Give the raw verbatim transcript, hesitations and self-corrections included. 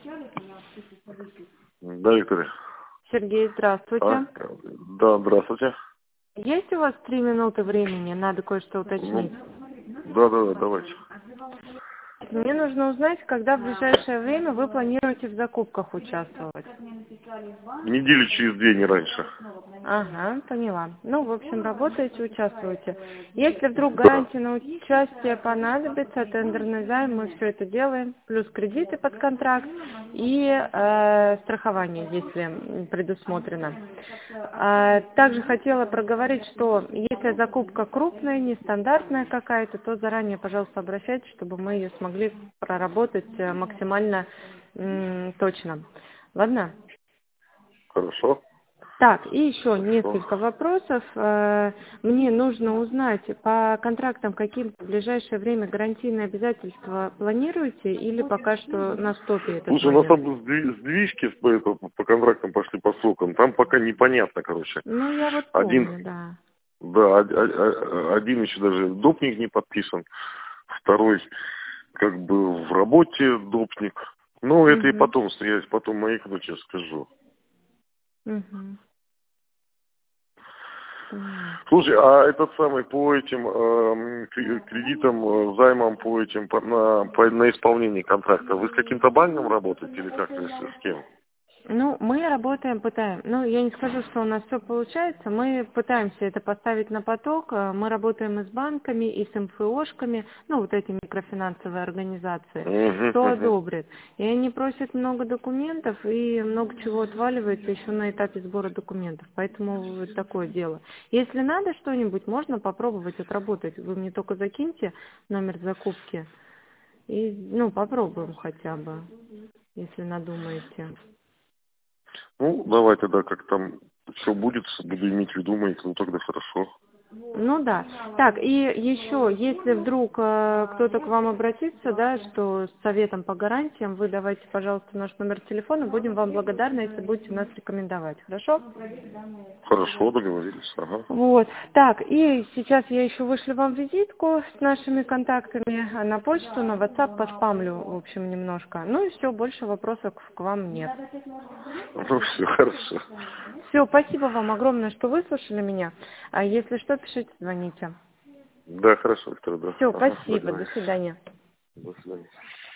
Да, Виктория. Сергей, здравствуйте. А? Да, здравствуйте. Есть у вас три минуты времени? Надо кое-что уточнить. Да, да, да, давайте. Мне нужно узнать, когда в ближайшее время вы планируете в закупках участвовать. Недели через две, не раньше. Ага, поняла. Ну, в общем, работаете, участвуете. Если вдруг Да. гарантия на участие понадобится, тендерный займ, мы все это делаем, плюс кредиты под контракт и э, страхование, если предусмотрено. А, также хотела проговорить, что если закупка крупная, нестандартная какая-то, то заранее, пожалуйста, обращайтесь, чтобы мы ее смогли проработать э, максимально м, точно. Ладно? Хорошо. Так, и еще Хорошо. несколько вопросов. Э, Мне нужно узнать, по контрактам каким-то в ближайшее время гарантийные обязательства планируете или пока что на стопе этот Слушай, у нас момент? там сдви- сдвижки по, это, по контрактам пошли по срокам. Там пока непонятно, короче. Ну, я вот Один, помню, да. да, од- од- один еще даже допник не подписан. Второй как бы в работе допник. Ну, это и Угу. потом, я потом моей дочери скажу. Угу. Поняла. Слушай, а этот самый по этим эм, кре- кредитам, э, займам по этим по- на, по- на исполнение контракта, вы с каким-то банком работаете или как, то есть с кем? Ну, мы работаем, пытаем. Ну, я не скажу, что у нас все получается. Мы пытаемся это поставить на поток. Э, Мы работаем и с банками, и с эм эф о-шками, ну, вот эти микрофинансовые организации, кто Угу, угу. одобрит. И они просят много документов, и много чего отваливается еще на этапе сбора документов. Поэтому вот такое дело. Если надо что-нибудь, можно попробовать отработать. Вы мне только закиньте номер закупки, и, ну, попробуем хотя бы, если надумаете. Ну, давай тогда, как там все будет, буду иметь в виду моих, ну тогда хорошо. Ну да. Так, и еще, если вдруг э, кто-то к вам обратится, да, что с советом по гарантиям, вы давайте, пожалуйста, наш номер телефона, будем вам благодарны, если будете нас рекомендовать, хорошо? Хорошо, договорились, ага. Вот, так, и сейчас я еще вышлю вам визитку с нашими контактами а на почту, на WhatsApp поспамлю, в общем, немножко. Ну и все, больше вопросов к вам нет. Ну все, хорошо. Все, спасибо вам огромное, что выслушали меня. А если что, пишите, звоните. Да, хорошо, Виктор, да. Все, Ага, спасибо, до договорились. свидания. До свидания.